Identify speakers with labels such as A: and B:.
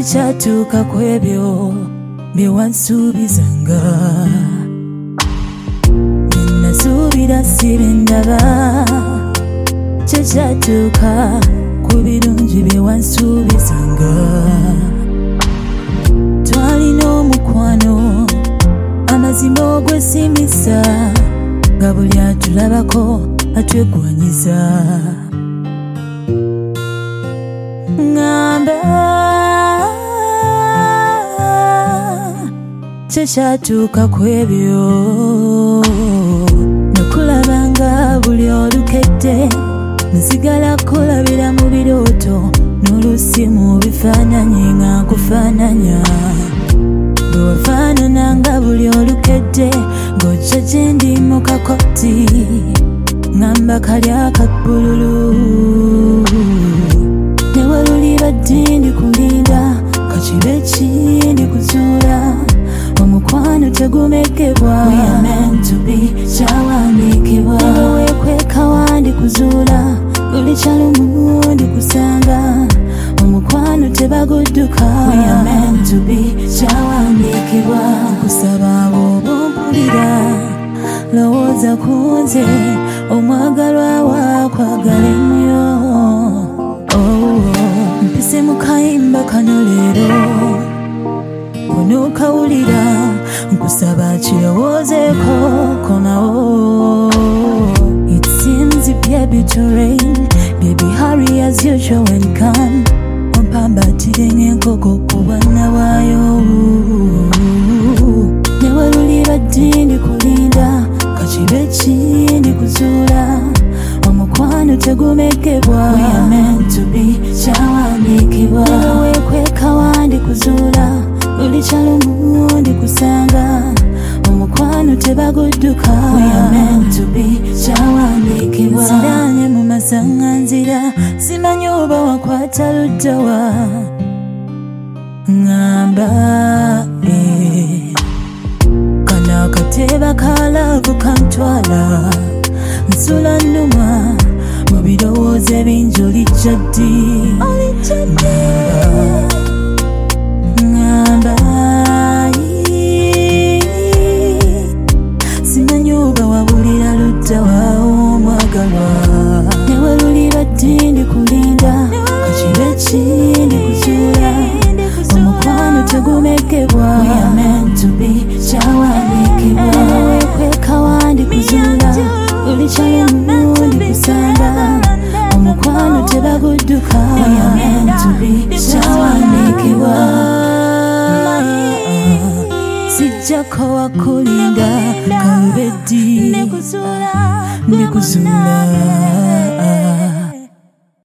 A: Chikyatuuka kwebyo bye wansuubizanga, bye nasuubira si bye ndaba. Chikyatuuka ku birungi bye wansuubizanga. Twalina omukwano amazima ogwesimisa, nga buli atulabako atwegwanyiza. Ngamba chikyatuuka kwebyo nakulabanga buli olukedde, nsigala kulabira mu birooto n'olusi mu bifaananyi nga nkufaananya. Bwe wafaanananga buli olukedde ng'ojja gye ndi mu kakoti, ngamba kali akabbululu. Ne weluliba ddi ndikulinda, kakibe ki ndikuzuula, omukwano tegumekebwa. We are meant to be, kyawandiikibwa. Newe weekweka wandikuzuula, buli kyalumu ndikusanga, omukwano tebagudduka. We are meant to be, kyawandiikibwa. Nkusaba bw'oba ompulira, lowooza ku nze, omwagalwa waakwagala ennyo. Mpise mu kayimba kano leero, onookawulira, nkusaba kirowoozeeko, komawo. It seems baby to rain, baby hurry as usual and come. Ompambatire ng'enkoko ku bwana bwayo. Ne weluliba ddi ndikulinda, kakibe ki ndikuzuula, omukwano tegumekebwa. We are meant to be, kyawandiikibwa. Newe weekweka wandikuzuula, buli kyalumu ndikusanga, omukwano tebagudduka. We are meant to be, kyawandiikibwa. Nsiraanye mu masaŋŋanzira, simanyi oba wakwata luddawa. Ngamba kano akateeba ka laavu kantwala, nsula nnuma mu birowoozo ebingi. Olijja ddi? Ngamba simanyi oba wabulira luddawa omwagalwa. Ne weluliba ddi ndikulinda, kakibe ki ndikuzuula, omukwano tegumekebwa. We are meant to be, kyawandiikibwa. Weekweka wandikuzuula, buli kyalumu ndikusanga, omukwano tebagudduka. We are meant to be, kyawandiikibwa. Sijjako wakulinda, kalube ddi ndikuzuula.